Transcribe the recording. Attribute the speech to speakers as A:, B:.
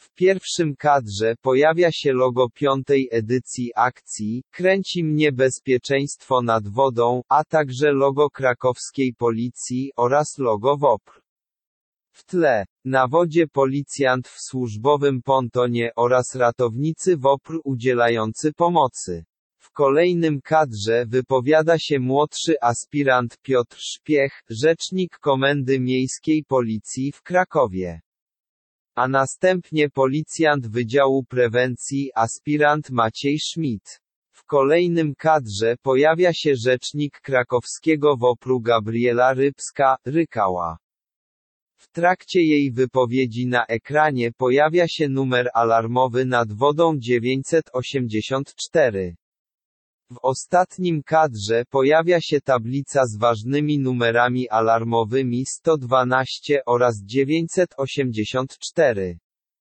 A: W pierwszym kadrze pojawia się logo 5. edycji akcji „Kręci mnie bezpieczeństwo nad wodą”, a także logo krakowskiej policji oraz logo WOPR. W tle, na wodzie policjant w służbowym pontonie oraz ratownicy WOPR udzielający pomocy. W kolejnym kadrze wypowiada się młodszy aspirant Piotr Szpiech, rzecznik Komendy Miejskiej Policji w Krakowie. A następnie policjant Wydziału Prewencji aspirant Maciej Schmidt. W kolejnym kadrze pojawia się rzecznik krakowskiego WOPR-u Gabriela Rybska-Rykała. W trakcie jej wypowiedzi na ekranie pojawia się numer alarmowy nad wodą 984. W ostatnim kadrze pojawia się tablica z ważnymi numerami alarmowymi 112 oraz 984.